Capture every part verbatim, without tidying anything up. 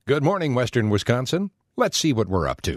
Good morning, Western Wisconsin. Let's see what we're up to.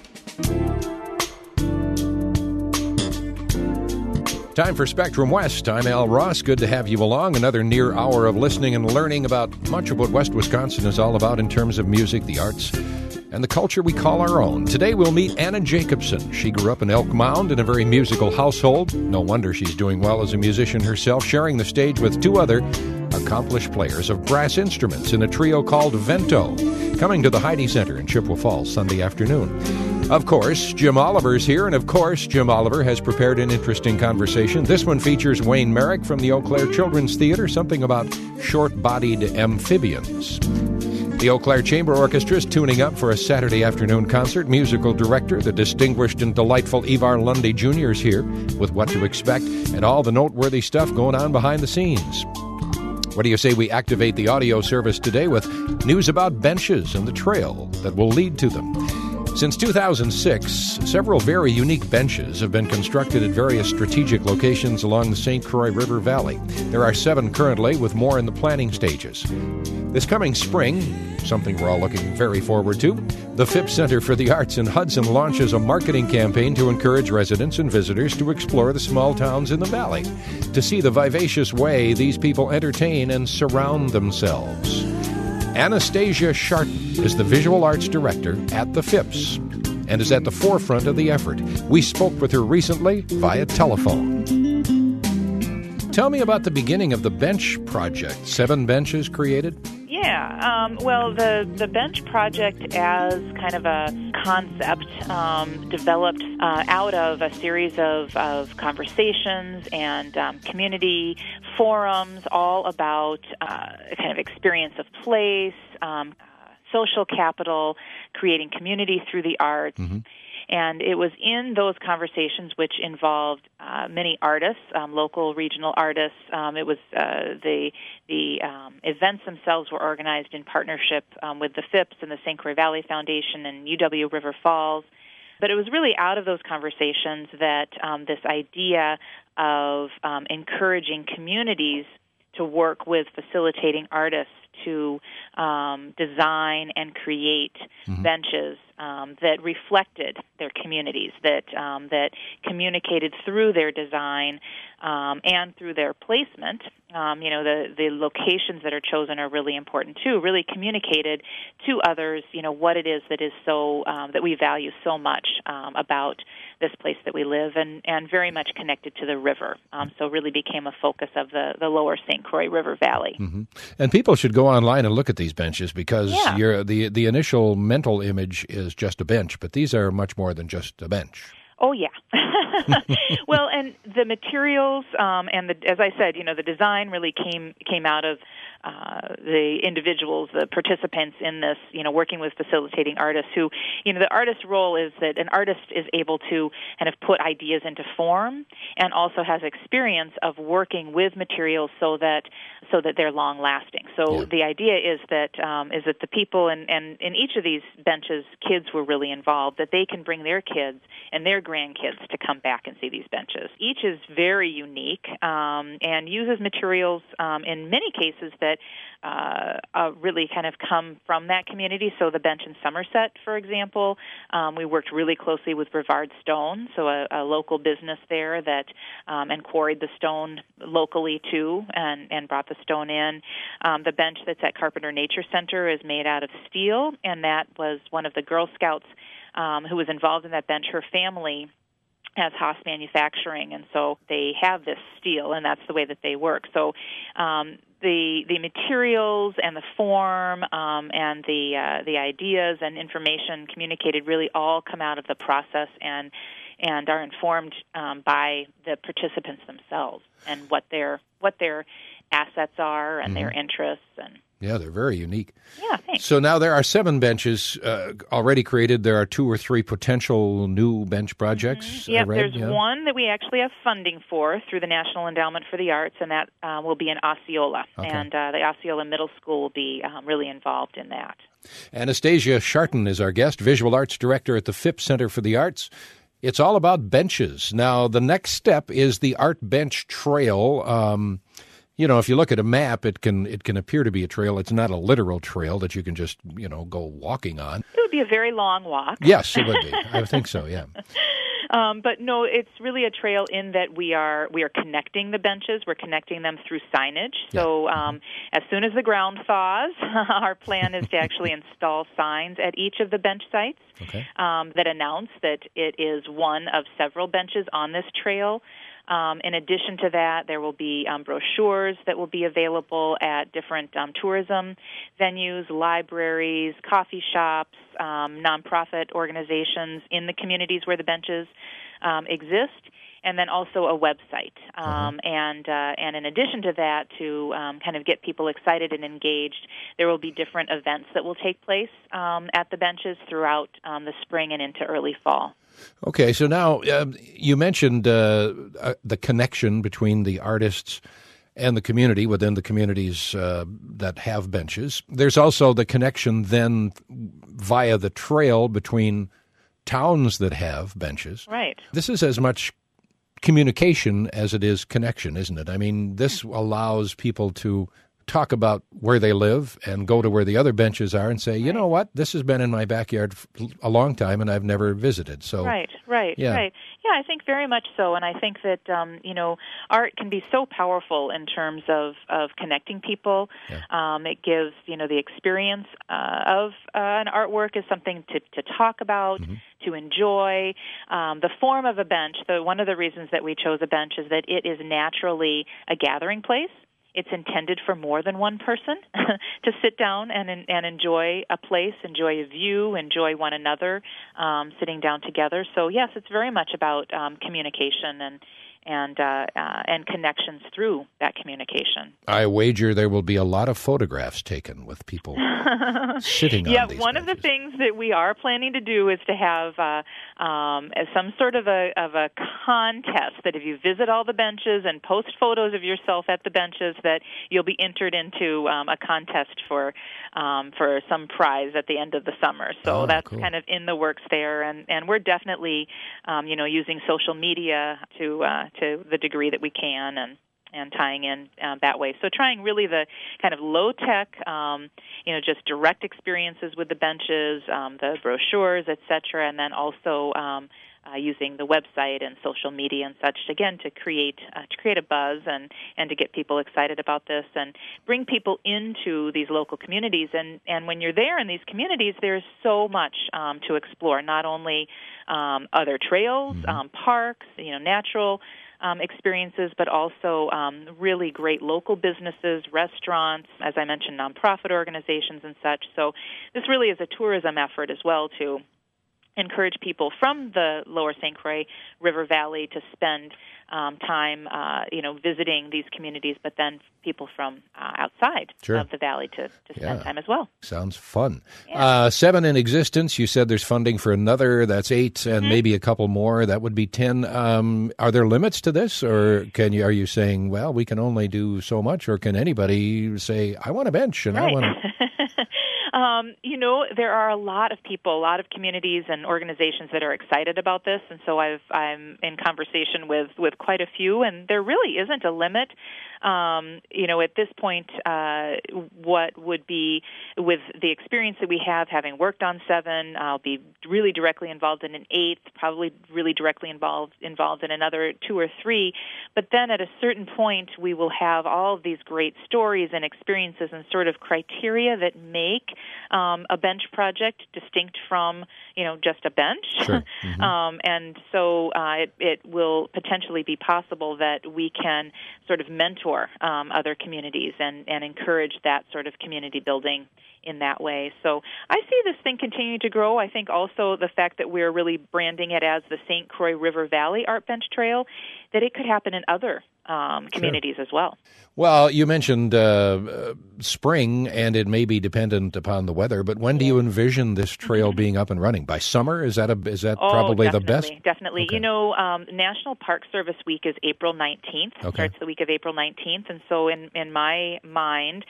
Time for Spectrum West. I'm Al Ross. Good to have you along. Another near hour of listening and learning about much of what West Wisconsin is all about in terms of music, the arts, and the culture we call our own. Today we'll meet Anna Jacobson. She grew up in Elk Mound in a very musical household. No wonder she's doing well as a musician herself, sharing the stage with two other accomplished players of brass instruments in a trio called Vento, coming to the Heidi Center in Chippewa Falls Sunday afternoon. Of course, Jim Oliver's here, and of course, Jim Oliver has prepared an interesting conversation. This one features Wayne Merrick from the Eau Claire Children's Theater, something about short-bodied amphibians. The Eau Claire Chamber Orchestra is tuning up for a Saturday afternoon concert. Musical director, the distinguished and delightful Ivar Lundy Junior is here with what to expect and all the noteworthy stuff going on behind the scenes. What do you say we activate the audio service today with news about benches and the trail that will lead to them? Since two thousand six, several very unique benches have been constructed at various strategic locations along the Saint Croix River Valley. There are seven currently, with more in the planning stages. This coming spring, something we're all looking very forward to, the Phipps Center for the Arts in Hudson launches a marketing campaign to encourage residents and visitors to explore the small towns in the valley, to see the vivacious way these people entertain and surround themselves. Anastasia Sharton is the visual arts director at the Phipps and is at the forefront of the effort. We spoke with her recently via telephone. Tell me about the beginning of the bench project. Seven benches created? Yeah, um, well, the, the bench project as kind of a concept um, developed uh, out of a series of, of conversations and um, community forums all about uh, kind of experience of place, um, social capital, creating community through the arts. Mm-hmm. And it was in those conversations, which involved uh, many artists, um, local, regional artists. Um, it was uh, the the um, events themselves were organized in partnership um, with the Phipps and the Saint Croix Valley Foundation and U W River Falls. But it was really out of those conversations that um, this idea of um, encouraging communities to work with facilitating artists to um, design and create mm-hmm. benches um, that reflected their communities, that um, that communicated through their design um, and through their placement. Um, you know, the, the locations that are chosen are really important too. Really communicated to others, you know, what it is that is so um, that we value so much um, about this place that we live, and, and very much connected to the river. Um, so really became a focus of the, the lower Saint Croix River Valley. Mm-hmm. And people should go online and look at these benches because yeah. you're, the the initial mental image is just a bench, but these are much more than just a bench. Oh, yeah. Well, and the materials um, and, the, as I said, you know, the design really came came out of uh, the individuals, the participants in this, you know, working with facilitating artists who, you know, the artist's role is that an artist is able to kind of put ideas into form and also has experience of working with materials so that so that they're long-lasting. So yeah. the idea is that um, is that the people, and, and in each of these benches, kids were really involved, that they can bring their kids and their grandkids to come back and see these benches. Each is very unique um, and uses materials um, in many cases that uh, uh, really kind of come from that community. So the bench in Somerset, for example, um, we worked really closely with Brevard Stone, so a, a local business there that um, and quarried the stone locally too, and, and brought the stone in. Um, the bench that's at Carpenter Nature Center is made out of steel, and that was one of the Girl Scouts um, who was involved in that bench. Her family has Haas Manufacturing, and so they have this steel, and that's the way that they work. So um, the the materials and the form um, and the uh, the ideas and information communicated really all come out of the process and and are informed um, by the participants themselves and what their what their assets are and mm-hmm. their interests. And yeah, they're very unique. Yeah, thanks. So now there are seven benches uh, already created. There are two or three potential new bench projects. Mm-hmm. Yep, read, there's yeah. one that we actually have funding for through the National Endowment for the Arts, and that uh, will be in Osceola. Okay. And uh, the Osceola Middle School will be um, really involved in that. Anastasia Sharton is our guest, visual arts director at the Phipps Center for the Arts. It's all about benches. Now, the next step is the Art Bench Trail. Um, You know, if you look at a map, it can it can appear to be a trail. It's not a literal trail that you can just, you know, go walking on. It would be a very long walk. Yes, it would be. I think so, yeah. Um, but no, it's really a trail in that we are we are connecting the benches. We're connecting them through signage. So um, as soon as the ground thaws, our plan is to actually install signs at each of the bench sites okay. um, that announce that it is one of several benches on this trail. Um, in addition to that, there will be um, brochures that will be available at different um, tourism venues, libraries, coffee shops, um, nonprofit organizations in the communities where the benches um, exist, and then also a website. Um, mm-hmm. And uh, and in addition to that, to um, kind of get people excited and engaged, there will be different events that will take place um, at the benches throughout um, the spring and into early fall. Okay, so now uh, you mentioned uh, uh, the connection between the artists and the community within the communities uh, that have benches. There's also the connection then via the trail between towns that have benches. Right. This is as much communication as it is connection, isn't it? I mean, this allows people to talk about where they live and go to where the other benches are and say, you know what, this has been in my backyard a long time and I've never visited. So Right, right, yeah. right. Yeah, I think very much so. And I think that, um, you know, art can be so powerful in terms of, of connecting people. Yeah. Um, it gives, you know, the experience uh, of uh, an artwork is something to, to talk about, mm-hmm. to enjoy. Um, the form of a bench, the, one of the reasons that we chose a bench is that it is naturally a gathering place. It's intended for more than one person to sit down and and enjoy a place, enjoy a view, enjoy one another, um, sitting down together. So yes, it's very much about um, communication and and uh, uh, and connections through that communication. I wager there will be a lot of photographs taken with people sitting yeah, on these one benches. of the things that we are planning to do is to have uh, um, some sort of a of a contest that if you visit all the benches and post photos of yourself at the benches, that you'll be entered into um, a contest for um, for some prize at the end of the summer. So oh, that's cool. kind of in the works there, and, and we're definitely um, you know using social media to uh, to the degree that we can, and, and tying in um, that way. So trying really the kind of low-tech, um, you know, just direct experiences with the benches, um, the brochures, et cetera, and then also um, uh, using the website and social media and such, again, to create uh, to create a buzz and, and to get people excited about this and bring people into these local communities. And, and when you're there in these communities, there's so much um, to explore, not only um, other trails, mm-hmm. um, parks, you know, natural Um, experiences, but also um, really great local businesses, restaurants, as I mentioned, nonprofit organizations and such. So this really is a tourism effort as well to encourage people from the lower Saint Croix River Valley to spend um, time, uh, you know, visiting these communities, but then people from uh, outside sure. of the valley to, to spend yeah. time as well. Sounds fun. Yeah. Uh, seven in existence. You said there's funding for another. That's eight, and mm-hmm. maybe a couple more. That would be ten. Um, are there limits to this, or can you? Are you saying, well, we can only do so much, or can anybody say, I want a bench and right. I want to? Um, you know, there are a lot of people, a lot of communities and organizations that are excited about this, and so I've, I'm in conversation with, with quite a few, and there really isn't a limit. Um, you know, at this point, uh, what would be, with the experience that we have, having worked on seven, I'll be really directly involved in an eighth, probably really directly involved involved in another two or three, but then at a certain point, we will have all of these great stories and experiences and sort of criteria that make um, a bench project distinct from, you know, just a bench. Sure. Mm-hmm. um, and so uh, it, it will potentially be possible that we can sort of mentor um, other communities and, and encourage that sort of community building in that way. So I see this thing continuing to grow. I think also the fact that we're really branding it as the Saint Croix River Valley Art Bench Trail, that it could happen in other um, communities sure. as well. Well, you mentioned uh, uh, spring, and it may be dependent upon the weather, but when do you envision this trail mm-hmm. being up and running? By summer? Is that a, is that oh, probably the definitely, best? Definitely. Okay. You know, um, National Park Service Week is April nineteenth. Okay. Starts the week of April nineteenth, and so in, in my mind,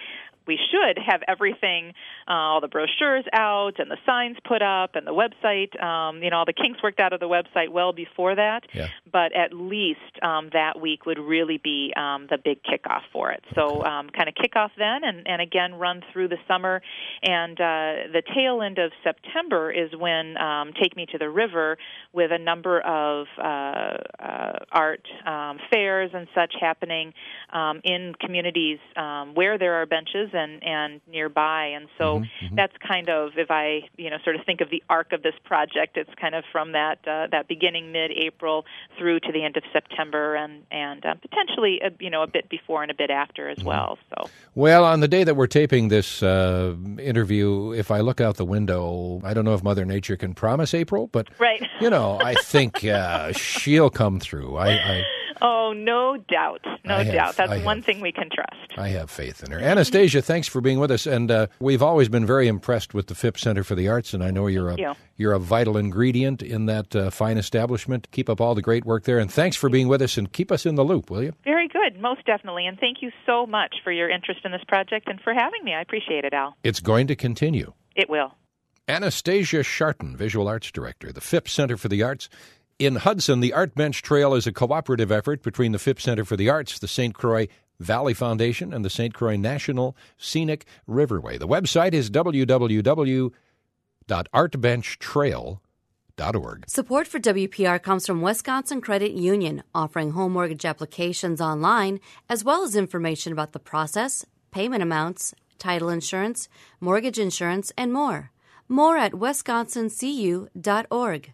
we should have everything, uh, all the brochures out and the signs put up and the website, um, you know, all the kinks worked out of the website well before that. Yeah. But at least um, that week would really be um, the big kickoff for it. So um, kind of kick off then and, and again run through the summer. And uh, the tail end of September is when um, Take Me to the River, with a number of uh, uh, art um, fairs and such happening um, in communities um, where there are benches and, and nearby. And so mm-hmm, mm-hmm. that's kind of, if I you know sort of think of the arc of this project, it's kind of from that uh, that beginning mid-April through to the end of September, and and uh, potentially a, you know a bit before and a bit after as mm-hmm. well. So well, on the day that we're taping this uh, interview, if I look out the window, I don't know if Mother Nature can promise April, but right. you know, I think uh, she'll come through. I, I Oh, no doubt. No I have, doubt. That's I one have, thing we can trust. I have faith in her. Anastasia, thanks for being with us. And uh, we've always been very impressed with the Phipps Center for the Arts, and I know you're a, you. you're a vital ingredient in that uh, fine establishment. Keep up all the great work there, and thanks for being with us, and keep us in the loop, will you? Very good, most definitely. And thank you so much for your interest in this project and for having me. I appreciate it, Al. It's going to continue. It will. Anastasia Sharton, Visual Arts Director, the Phipps Center for the Arts. In Hudson, the Art Bench Trail is a cooperative effort between the Phipps Center for the Arts, the Saint Croix Valley Foundation, and the Saint Croix National Scenic Riverway. The website is w w w dot art bench trail dot org. Support for W P R comes from Wisconsin Credit Union, offering home mortgage applications online, as well as information about the process, payment amounts, title insurance, mortgage insurance, and more. More at wisconsin c u dot org.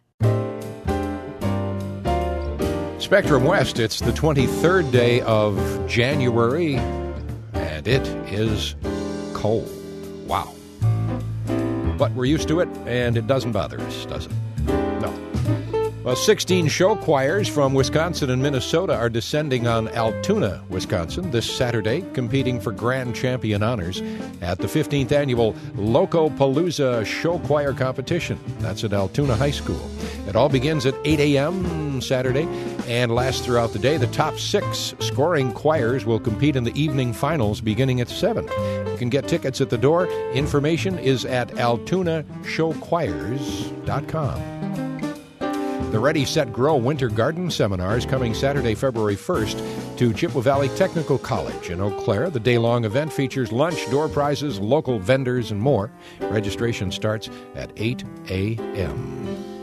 Spectrum West, it's the twenty-third day of January, and it is cold. Wow. But we're used to it, and it doesn't bother us, does it? No. Well, sixteen show choirs from Wisconsin and Minnesota are descending on Altoona, Wisconsin, this Saturday, competing for grand champion honors at the fifteenth annual Loco-Palooza Show Choir Competition. That's at Altoona High School. It all begins at eight a.m. Saturday and lasts throughout the day. The top six scoring choirs will compete in the evening finals beginning at seven. You can get tickets at the door. Information is at altoona show choirs dot com. The Ready, Set, Grow Winter Garden Seminars coming Saturday, February first to Chippewa Valley Technical College in Eau Claire. The day-long event features lunch, door prizes, local vendors, and more. Registration starts at eight a.m.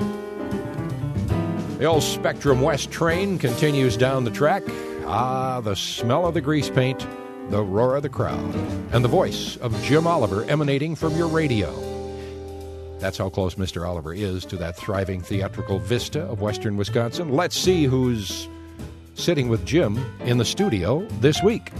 The old Spectrum West train continues down the track. Ah, the smell of the grease paint, the roar of the crowd, and the voice of Jim Oliver emanating from your radio. That's how close Mister Oliver is to that thriving theatrical vista of western Wisconsin. Let's see who's sitting with Jim in the studio this week.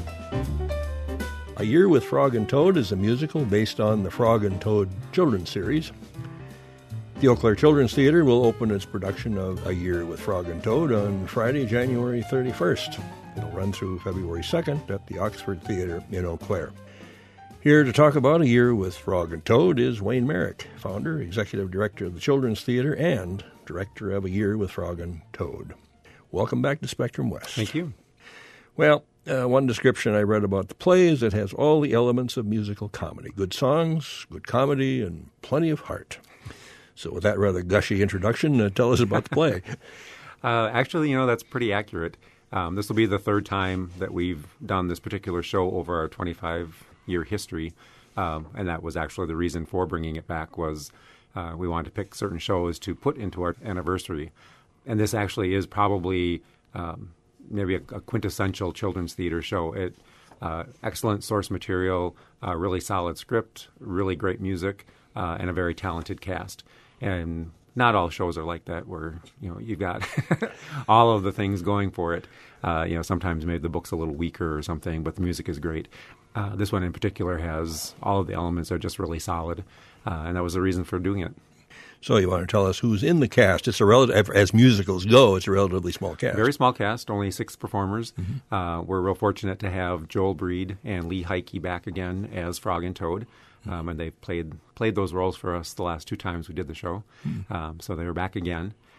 A Year with Frog and Toad is a musical based on the Frog and Toad children's series. The Eau Claire Children's Theater will open its production of A Year with Frog and Toad on Friday, January thirty-first. It'll run through February second at the Oxford Theater in Eau Claire. Here to talk about A Year with Frog and Toad is Wayne Merrick, founder, executive director of the Children's Theater, and director of A Year with Frog and Toad. Welcome back to Spectrum West. Thank you. Well, uh, one description I read about the play is it has all the elements of musical comedy. Good songs, good comedy, and plenty of heart. So with that rather gushy introduction, uh, tell us about the play. uh, actually, you know, that's pretty accurate. Um, this will be the third time that we've done this particular show over our twenty-five-year history, um, and that was actually the reason for bringing it back was uh, we wanted to pick certain shows to put into our anniversary. And this actually is probably um, maybe a, a quintessential children's theater show. It uh, excellent source material, uh, really solid script, really great music, uh, and a very talented cast. And not all shows are like that, where you know you've got all of the things going for it. Uh, you know, sometimes maybe the book's a little weaker or something, but the music is great. Uh, this one in particular has all of the elements are just really solid, uh, and that was the reason for doing it. So you want to tell us who's in the cast? It's a relative, as musicals go, it's a relatively small cast. Very small cast, only six performers. Mm-hmm. Uh, we're real fortunate to have Joel Breed and Lee Heike back again as Frog and Toad. Um, and they've played played those roles for us the last two times we did the show. Mm. Um, so they were back again.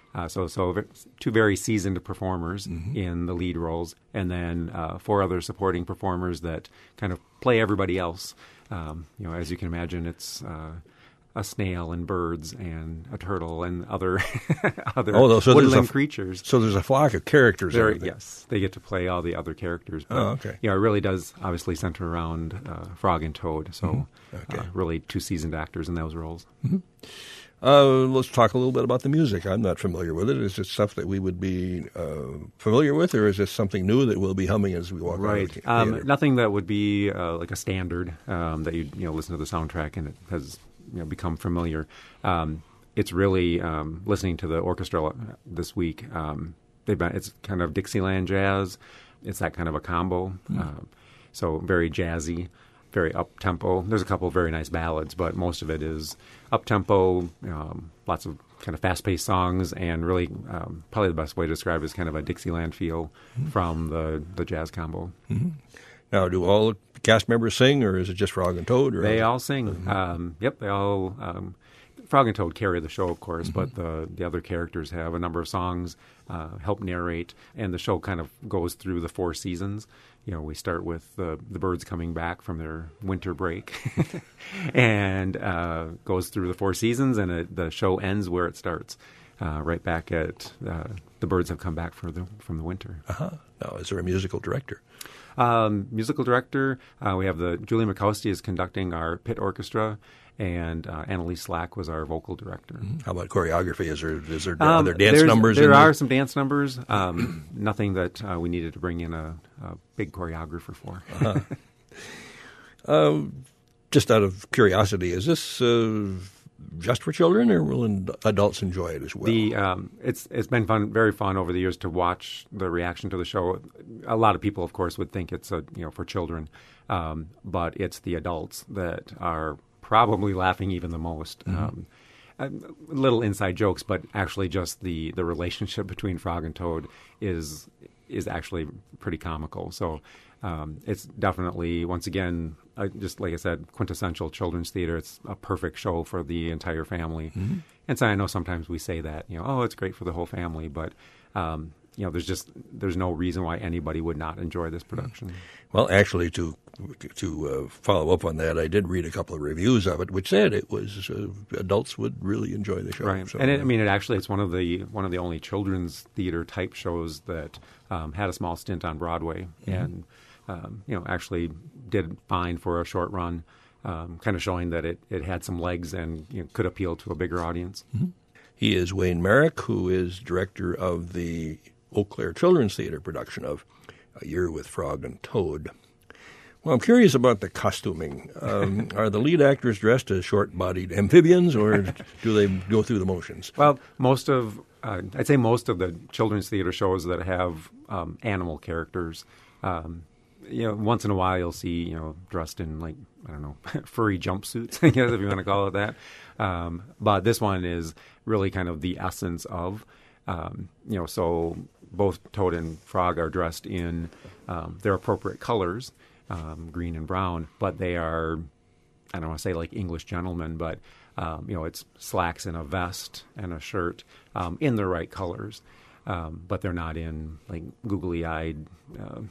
Uh, so, so two very seasoned performers mm-hmm. in the lead roles, and then uh, four other supporting performers that kind of play everybody else. Um, you know, as you can imagine, it's uh, a snail and birds and a turtle and other other oh, so woodland a, creatures. So there's a flock of characters. There, yes, they get to play all the other characters. But, oh, okay. You know, it really does obviously center around uh, Frog and Toad. So, mm-hmm. okay. uh, really two seasoned actors in those roles. Mm-hmm. Uh, let's talk a little bit about the music. I'm not familiar with it. Is it stuff that we would be uh, familiar with, or is this something new that we'll be humming as we walk right. around the theater? Um, nothing that would be uh, like a standard um, that you you know listen to the soundtrack and it has you know become familiar. Um, it's really um, listening to the orchestra this week. Um, they've been it's kind of Dixieland jazz. It's that kind of a combo. Mm. Uh, so very jazzy. Very up-tempo. There's a couple of very nice ballads, but most of it is up-tempo, um, lots of kind of fast-paced songs, and really um, probably the best way to describe it is kind of a Dixieland feel mm-hmm. from the, the jazz combo. Mm-hmm. Now, do all the cast members sing, or is it just Frog and Toad? Or they all sing. Mm-hmm. Um, yep, they all... Um, Frog and Toad carry the show, of course, mm-hmm. but the, the other characters have a number of songs, uh, help narrate, and the show kind of goes through the four seasons. You know, we start with the, the birds coming back from their winter break and uh, goes through the four seasons, and it, the show ends where it starts, uh, right back at uh, the birds have come back for the, from the winter. Uh-huh. Now, is there a musical director? Um, musical director, uh, we have the Julie Mikowski is conducting our pit orchestra, and uh, Annalise Slack was our vocal director. Mm-hmm. How about choreography? Is there is there um, other dance numbers? There in are there? some dance numbers. Um, nothing that uh, we needed to bring in a, a big choreographer for. uh-huh. uh, just out of curiosity, is this uh, just for children, or will in- adults enjoy it as well? The um, it's it's been fun, very fun over the years to watch the reaction to the show. A lot of people, of course, would think it's a you know for children, um, but it's the adults that are probably laughing even the most. Mm-hmm. Um, a, little inside jokes, but actually just the, the relationship between Frog and Toad is is actually pretty comical. So um, it's definitely, once again, uh, just like I said, quintessential children's theater. It's a perfect show for the entire family. Mm-hmm. And so I know sometimes we say that, you know, oh, it's great for the whole family, but um, you know, there's just there's no reason why anybody would not enjoy this production. Well, actually, to to uh, follow up on that, I did read a couple of reviews of it, which said it was uh, adults would really enjoy the show. Right, so, and it, I mean, it actually it's one of the one of the only children's theater type shows that um, had a small stint on Broadway, mm-hmm. and um, you know, actually did fine for a short run, um, kind of showing that it, it had some legs and you know, could appeal to a bigger audience. Mm-hmm. He is Wayne Merrick, who is director of the Eau Claire Children's Theater production of A Year with Frog and Toad. Well, I'm curious about the costuming. Um, are the lead actors dressed as short-bodied amphibians, or do they go through the motions? Well, most of, uh, I'd say most of the children's theater shows that have um, animal characters, um, you know, once in a while you'll see, you know, dressed in, like, I don't know, furry jumpsuits, I guess, if you want to call it that. Um, but this one is really kind of the essence of, um, you know, so both Toad and Frog are dressed in um, their appropriate colors, um, green and brown, but they are, I don't want to say like English gentlemen, but, um, you know, it's slacks and a vest and a shirt um, in the right colors, um, but they're not in like googly-eyed uh,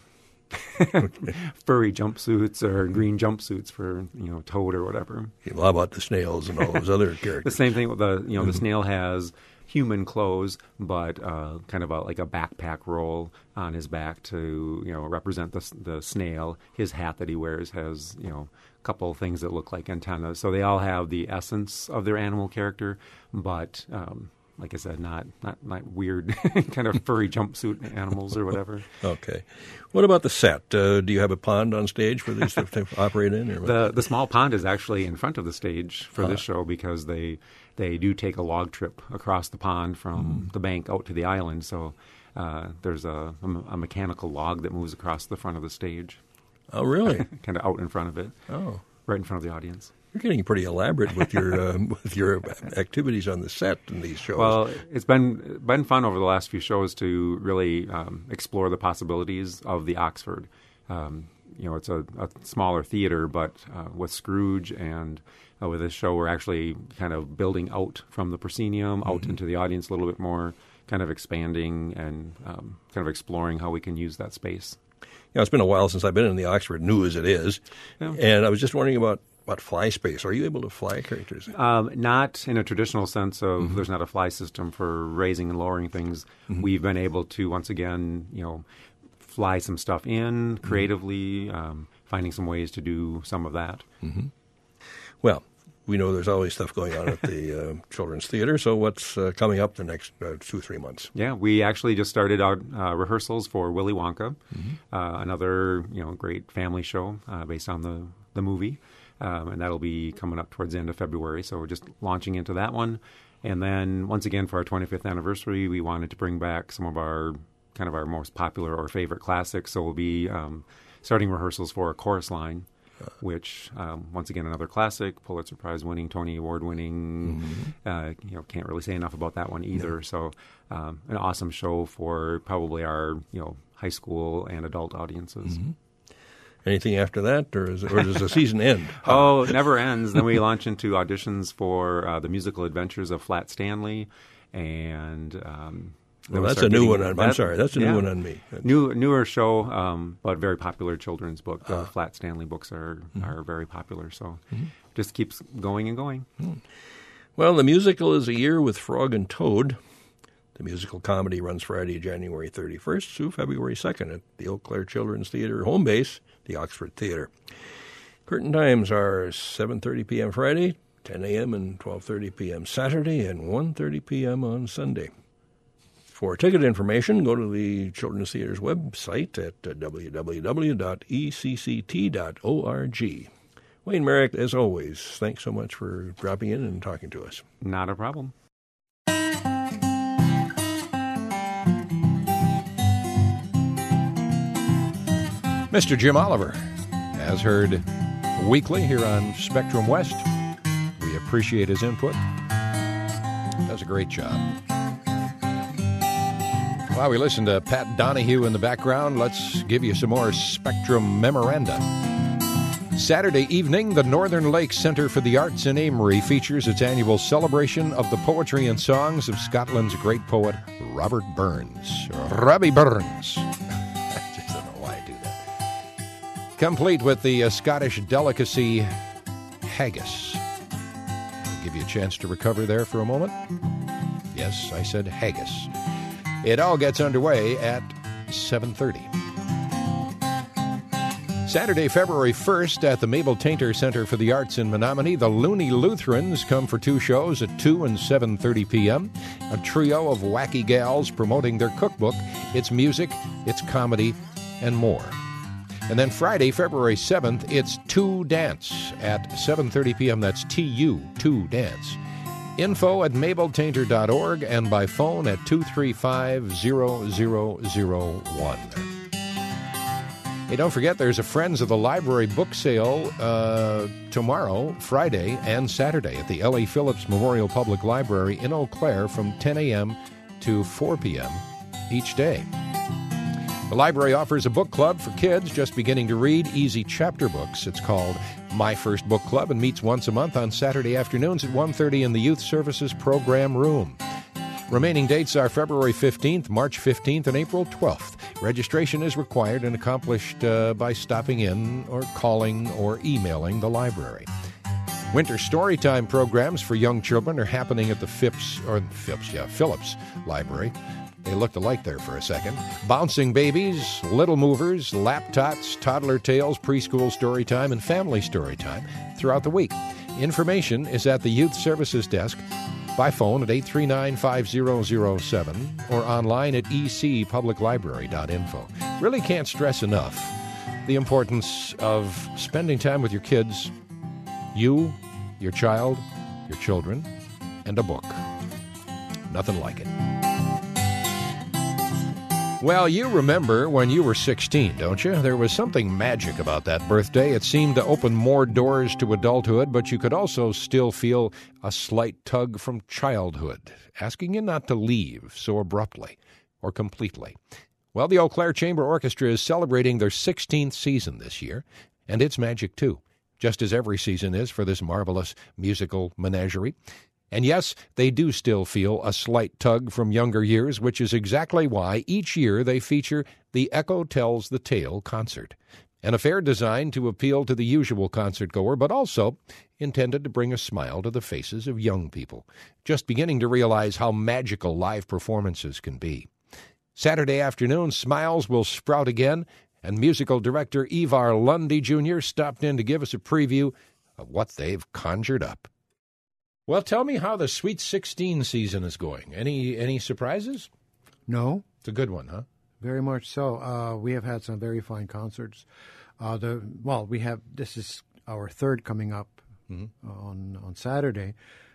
furry jumpsuits or green jumpsuits for, you know, Toad or whatever. How about the snails and all those other characters? The same thing with the, you know, the snail has human clothes, but uh, kind of a, like a backpack roll on his back to, you know, represent the the snail. His hat that he wears has, you know, a couple of things that look like antennas. So they all have the essence of their animal character, but um, like I said, not not, not weird kind of furry jumpsuit animals or whatever. Okay. What about the set? Uh, do you have a pond on stage for these to operate in? Or the the small pond is actually in front of the stage for uh-huh. this show because they they do take a log trip across the pond from mm. the bank out to the island. So uh, there's a, a, a mechanical log that moves across the front of the stage. Oh, really? Kind of out in front of it. Oh, right in front of the audience. You're getting pretty elaborate with your um, with your activities on the set in these shows. Well, it's been been fun over the last few shows to really um, explore the possibilities of the Oxford. Um, you know, it's a, a smaller theater, but uh, with Scrooge and uh, with this show, we're actually kind of building out from the proscenium, out mm-hmm. into the audience a little bit more. kind of expanding and um, kind of exploring how we can use that space. You know, it's been a while since I've been in the Oxford, new as it is, yeah. and I was just wondering about, about fly space. Are you able to fly characters? Um, not in a traditional sense of mm-hmm. there's not a fly system for raising and lowering things. Mm-hmm. We've been able to, once again, you know, fly some stuff in creatively, mm-hmm. um, finding some ways to do some of that. Mm-hmm. Well, we know there's always stuff going on at the uh, Children's Theater, so what's uh, coming up the next uh, two, three months? Yeah, we actually just started out uh, rehearsals for Willy Wonka, mm-hmm. uh, another you know great family show uh, based on the, the movie, um, and that'll be coming up towards the end of February, so we're just launching into that one. And then, once again, for our twenty-fifth anniversary, we wanted to bring back some of our kind of our most popular or favorite classics, so we'll be um, starting rehearsals for A Chorus Line, which, um, once again, another classic, Pulitzer Prize-winning, Tony Award-winning. Mm-hmm. Uh, you know, can't really say enough about that one either. No. So, um, an awesome show for probably our, you know, high school and adult audiences. Mm-hmm. Anything after that, or, is it, or does the season end? Oh, it never ends. Then we launch into auditions for uh, the musical adventures of Flat Stanley, and um, well, that's a new one on. That, I'm sorry, that's a yeah, new one on me. That's new, newer show, um, but very popular children's book. The uh, Flat Stanley books are mm-hmm. are very popular, so mm-hmm. just keeps going and going. Mm. Well, the musical is A Year with Frog and Toad. The musical comedy runs Friday, January thirty-first through February second at the Eau Claire Children's Theatre home base, the Oxford Theatre. Curtain times are seven thirty p.m. Friday, ten a.m. and twelve thirty p.m. Saturday, and one thirty p.m. on Sunday. For ticket information, go to the Children's Theatre's website at uh, w w w dot e c c t dot org. Wayne Merrick, as always, thanks so much for dropping in and talking to us. Not a problem. Mister Jim Oliver, as heard weekly here on Spectrum West. We appreciate his input. Does a great job. While we listen to Pat Donahue in the background, let's give you some more Spectrum memoranda. Saturday evening, the Northern Lakes Centre for the Arts in Amory features its annual celebration of the poetry and songs of Scotland's great poet, Robert Burns. Robbie Burns. I just don't know why I do that. Complete with the uh, Scottish delicacy haggis. I'll give you a chance to recover there for a moment. Yes, I said haggis. It all gets underway at seven thirty. Saturday, February first, at the Mabel Tainter Center for the Arts in Menominee, the Looney Lutherans come for two shows at two and seven thirty p.m. A trio of wacky gals promoting their cookbook, its music, its comedy, and more. And then Friday, February seventh, it's Two Dance at seven thirty p.m. That's T U, Two Dance. Info at mabel tainter dot org and by phone at two three five, zero zero zero one. Hey, don't forget there's a Friends of the Library book sale uh, tomorrow, Friday, and Saturday at the L A. Phillips Memorial Public Library in Eau Claire from ten a.m. to four p.m. each day. The library offers a book club for kids just beginning to read, easy chapter books. It's called My First Book Club and meets once a month on Saturday afternoons at one thirty in the Youth Services Program Room. Remaining dates are February fifteenth, March fifteenth, and April twelfth. Registration is required and accomplished uh, by stopping in or calling or emailing the library. Winter Storytime programs for young children are happening at the Phipps, or Phipps, yeah, Phillips Library. They looked alike there for a second. Bouncing Babies, Little Movers, Lap Tots, Toddler Tales, Preschool Storytime, and Family Storytime throughout the week. Information is at the Youth Services Desk by phone at eight three nine, five zero zero seven or online at e c public library dot info. Really can't stress enough the importance of spending time with your kids, you, your child, your children, and a book. Nothing like it. Well, you remember when you were sixteen, don't you? There was something magic about that birthday. It seemed to open more doors to adulthood, but you could also still feel a slight tug from childhood, asking you not to leave so abruptly or completely. Well, the Eau Claire Chamber Orchestra is celebrating their sixteenth season this year, and it's magic too, just as every season is for this marvelous musical menagerie. And yes, they do still feel a slight tug from younger years, which is exactly why each year they feature the Echo Tells the Tale concert, an affair designed to appeal to the usual concert-goer, but also intended to bring a smile to the faces of young people, just beginning to realize how magical live performances can be. Saturday afternoon, smiles will sprout again, and musical director Ivar Lundy Junior stopped in to give us a preview of what they've conjured up. Well, tell me how the Sweet sixteen season is going. Any any surprises? No. It's a good one, huh? Very much so. Uh, we have had some very fine concerts. Uh, the well, we have this is our third coming up mm-hmm. on on Saturday.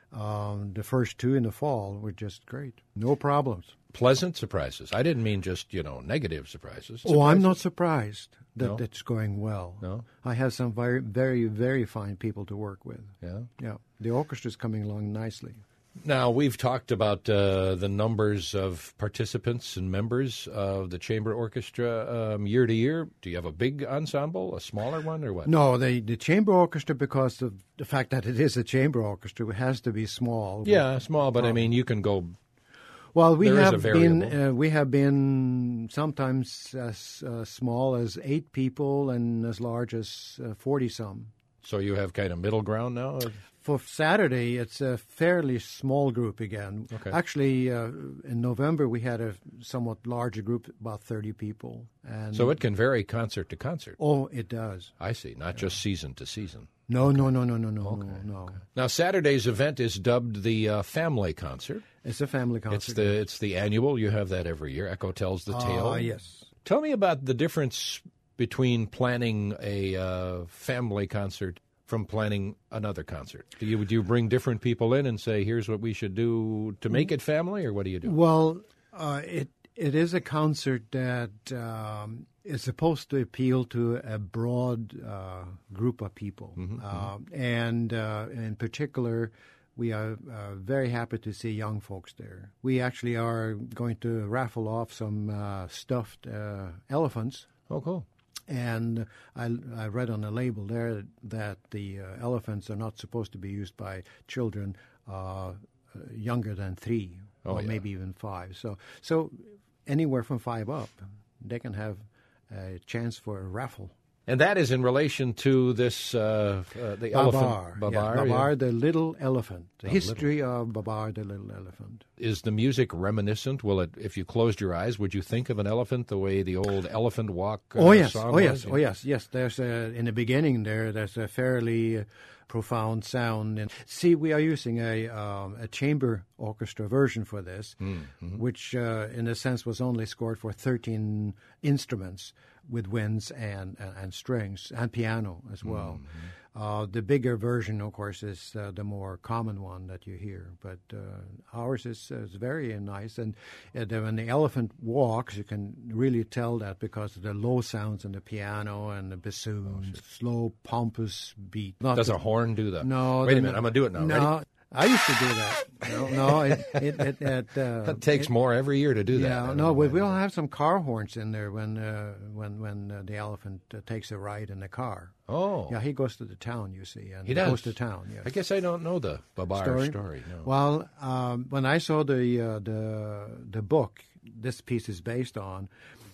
Um, the first two in the fall were just great. No problems. Pleasant surprises. I didn't mean just, you know, negative surprises. surprises. Oh, I'm not surprised that No? it's going well. No? I have some very, very, very fine people to work with. Yeah. Yeah. The orchestra's coming along nicely. Now, we've talked about uh, the numbers of participants and members of the chamber orchestra um, year to year. Do you have a big ensemble, a smaller one, or what? No, the, the chamber orchestra, because of the fact that it is a chamber orchestra, it has to be small. Yeah, small, but I mean, you can go... Well, we There is a have been variable. uh, we have been sometimes as uh, small as eight people and as large as uh, forty some. So you have kind of middle ground now? For Saturday, it's a fairly small group again. Okay. Actually, uh, in November we had a somewhat larger group, about thirty people. And So it can vary concert to concert. oh, it does. I see, not just season to season. No, no, no, no, no, no, no, no. Now, Saturday's event is dubbed the uh, Family Concert. It's a family concert. It's the it's the annual. You have that every year. Echo Tells the Tale. Ah, yes. Tell me about the difference between planning a uh, family concert from planning another concert. Do you do you bring different people in and say, here's what we should do to make it family, or what do you do? Well, uh, it it is a concert that um, is supposed to appeal to a broad uh, group of people, Mm-hmm, uh, and uh, in particular, we are uh, very happy to see young folks there. We actually are going to raffle off some uh, stuffed uh, elephants. Oh, cool. And I, I read on the label there that the uh, elephants are not supposed to be used by children uh, younger than three, Oh, or yeah. maybe even five. So, so anywhere from five up, they can have a chance for a raffle. And that is in relation to this, uh, uh, the Babar, elephant. Babar, yeah, yeah. Babar the little elephant. The Oh, history of Babar the little elephant. Is the music reminiscent? Will it, if you closed your eyes, would you think of an elephant the way the old Elephant Walk uh, Oh yes, song oh yes, was? oh yes, yes. There's a, in the beginning there. There's a fairly uh, profound sound, and see, we are using a um, a chamber orchestra version for this, mm-hmm. which uh, in a sense was only scored for thirteen instruments with winds and, and and strings and piano as well. Mm-hmm. Uh, the bigger version, of course, is uh, the more common one that you hear, but uh, ours is, uh, is very nice. And uh, the- when the elephant walks, you can really tell that because of the low sounds in the piano and the bassoon, slow, pompous beat. Not Does the- a horn do that? No. Wait a the- minute, I'm going to do it now. No, Ready? I used to do that. No, no it, it, it, it, uh, That takes more every year to do that. I yeah, don't no, know we, why. we'll have some car horns in there when uh, when when uh, the elephant uh, takes a ride in the car. Oh. Yeah, he goes to the town, you see, and He does? goes to town. Yes. I guess I don't know the Babar story. Story? no. Well, um, when I saw the uh, the the book this piece is based on,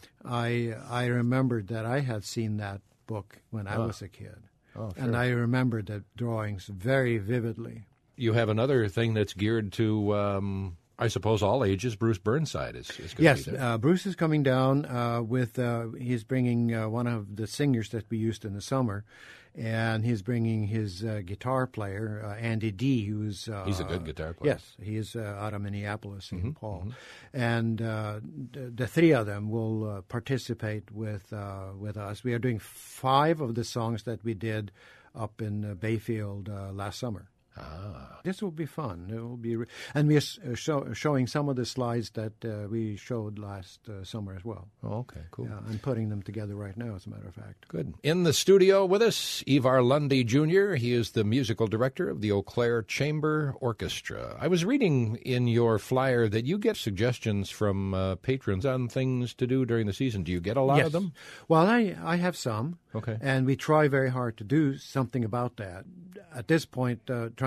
I I remembered that I had seen that book when I Ah. was a kid, Oh, and sure. I remembered the drawings very vividly. You have another thing that's geared to, um, I suppose, all ages. Bruce Burnside is, is going Yes, to be there. uh, Bruce is coming down uh, with. Uh, he's bringing uh, one of the singers that we used in the summer, and he's bringing his uh, guitar player uh, Andy D, who's uh, He's a good guitar player. Yes, he is uh, out of Minneapolis, Saint Paul, and uh, the, the three of them will uh, participate with uh, with us. We are doing five of the songs that we did up in uh, Bayfield uh, last summer. Ah. This will be fun. It will be, re- and we are s- uh, show, showing some of the slides that uh, we showed last uh, summer as well. Oh, okay, cool. Yeah, I'm putting them together right now, as a matter of fact. Good. In the studio with us, Ivar Lundy Junior He is the musical director of the Eau Claire Chamber Orchestra. I was reading in your flyer that you get suggestions from uh, patrons on things to do during the season. Do you get a lot yes. of them? Well, I I have some. Okay. And we try very hard to do something about that. At this point, uh, trying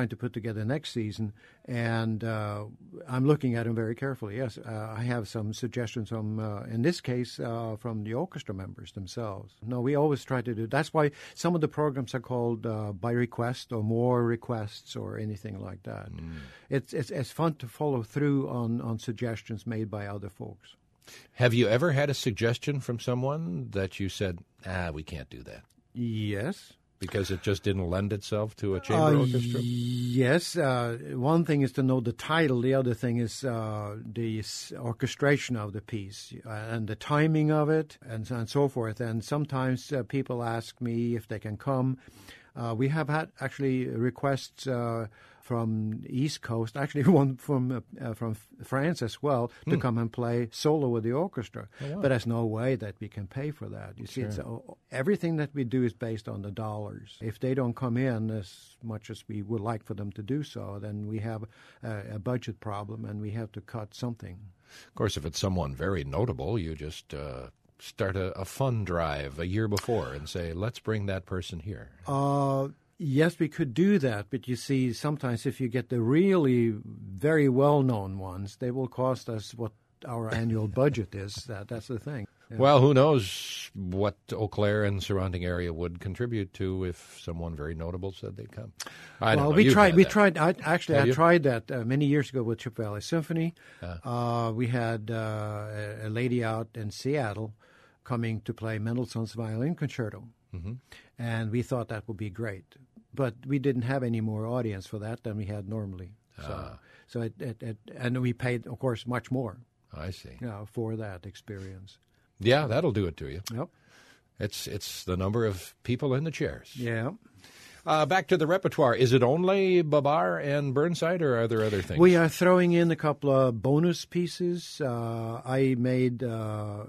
trying to put together next season, and uh, I'm looking at them very carefully. Yes, uh, I have some suggestions from, uh, in this case, uh, from the orchestra members themselves. No, we always try to do. That's why some of the programs are called uh, by request or more requests or anything like that. Mm. It's, it's it's fun to follow through on, on suggestions made by other folks. Have you ever had a suggestion from someone that you said, ah, we can't do that? Yes. Because it just didn't lend itself to a chamber uh, orchestra? Yes. Uh, one thing is to know the title. The other thing is uh, the orchestration of the piece uh, and the timing of it and, and so forth. And sometimes uh, people ask me if they can come. Uh, we have had actually requests uh, from the East Coast, actually one from uh, uh, from France as well, to mm. come and play solo with the orchestra. Oh, wow. But there's no way that we can pay for that. You see, sure. it's, uh, everything that we do is based on the dollars. If they don't come in as much as we would like for them to do so, then we have a, a budget problem and we have to cut something. Of course, if it's someone very notable, you just uh, start a, a fund drive a year before and say, let's bring that person here. Uh Yes, we could do that, but you see, sometimes if you get the really very well-known ones, they will cost us what our annual budget is. That That's the thing. Yeah. Well, who knows what Eau Claire and surrounding area would contribute to if someone very notable said they'd come. I don't well, know. we You've tried. We that. tried. I, actually, Have I you? tried that uh, many years ago with Chip Valley Symphony. Uh. Uh, we had uh, a, a lady out in Seattle coming to play Mendelssohn's Violin Concerto, mm-hmm. and we thought that would be great. But we didn't have any more audience for that than we had normally. So, ah. so it, it, it, and we paid, of course, much more. I see. You know, for that experience. Yeah, that'll do it to you. Yep. It's it's the number of people in the chairs. Yeah. Uh, back to the repertoire. Is it only Babar and Burnside, or are there other things? We are throwing in a couple of bonus pieces. Uh, I made uh, uh,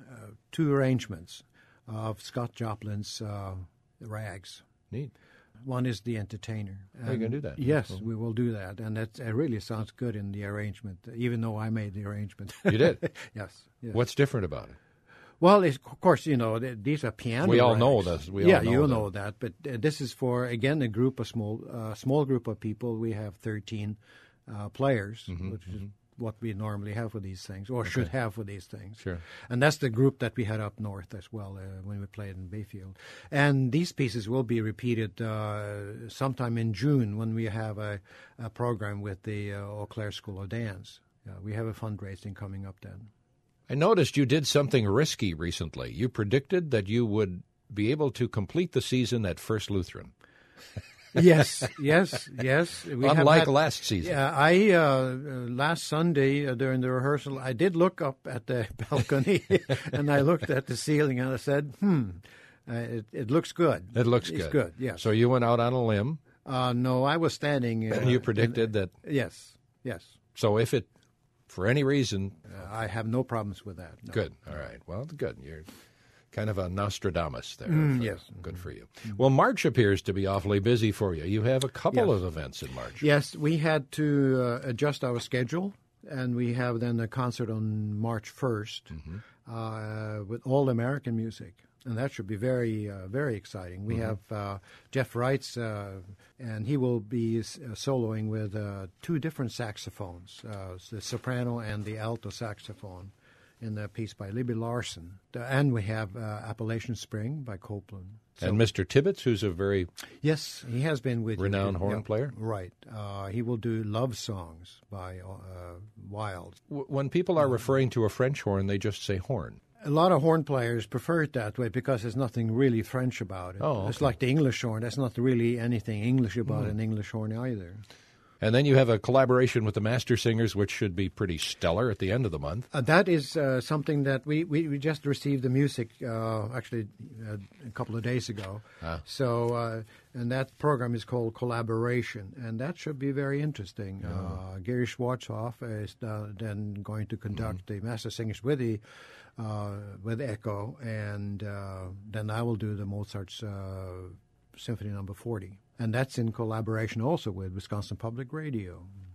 two arrangements of Scott Joplin's uh, Rags. Neat. One is The Entertainer. Are you going to do that? Yes, Oh. we will do that. And that it really sounds good in the arrangement, even though I made the arrangement. You did? Yes, yes. What's different about it? Well, it's, of course, you know, th- these are piano We all rags. know this. We yeah, all know you that. know that. But uh, this is for, again, a group of small uh, small group of people. We have thirteen uh, players, Mm-hmm, which is what we normally have for these things, or should have for these things. Sure. And that's the group that we had up north as well uh, when we played in Bayfield. And these pieces will be repeated uh, sometime in June when we have a, a program with the uh, Eau Claire School of Dance. Uh, we have a fundraising coming up then. I noticed you did something risky recently. You predicted that you would be able to complete the season at First Lutheran. Yes, yes, yes. We have Unlike had- last season. Yeah, I uh, uh, last Sunday uh, during the rehearsal, I did look up at the balcony and I looked at the ceiling and I said, "Hmm, uh, it, it looks good. It looks it's good. good. Yes. So you went out on a limb. Uh, no, I was standing. Uh, And you predicted that. Yes, yes. So if it, for any reason, Uh, I have no problems with that. No. good. All right. Well, good. You're kind of a Nostradamus there. Mm, for- yes. Good for you. Well, March appears to be awfully busy for you. You have a couple Yes. of events in March. Yes, we had to uh, adjust our schedule, and we have then a concert on March first Mm-hmm. uh, with all American music. And that should be very, uh, very exciting. We Mm-hmm. have uh, Jeff Wrights, uh, and he will be uh, soloing with uh, two different saxophones, uh, the soprano and the alto saxophone, in a piece by Libby Larson. And we have uh, Appalachian Spring by Copeland. So- And Mister Tibbetts, who's a very Yes, he has been with you. Renowned horn Yeah, player? Right. Uh, he will do Love Songs by uh, Wild. w- when people are referring to a French horn, they just say horn. A lot of horn players prefer it that way because there's nothing really French about it. Oh, It's okay. like the English horn. There's not really anything English about an English horn either. And then you have a collaboration with the Master Singers, which should be pretty stellar at the end of the month. Uh, that is uh, something that we, we, we just received the music uh, actually uh, a couple of days ago. Ah. So, uh, and that program is called Collaboration, and that should be very interesting. Oh. Uh, Gary Schwartzhoff is uh, then going to conduct Mm-hmm. the Master Singers with the uh, with Echo, and uh, then I will do the Mozart's uh, Symphony Number forty, and that's in collaboration also with Wisconsin Public Radio.